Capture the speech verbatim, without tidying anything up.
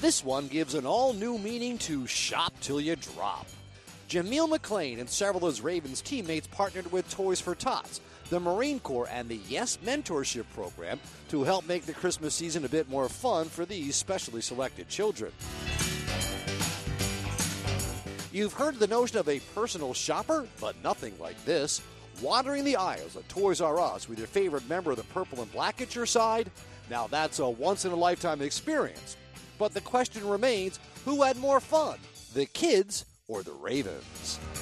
This one gives an all-new meaning to shop till you drop. Jameel McLean and several of his Ravens teammates partnered with Toys for Tots, the Marine Corps, and the Yes Mentorship Program to help make the Christmas season a bit more fun for these specially selected children. You've heard the notion of a personal shopper, but nothing like this. Wandering the aisles at Toys R Us with your favorite member of the purple and black at your side? Now that's a once-in-a-lifetime experience. But the question remains, who had more fun, the kids or the Ravens?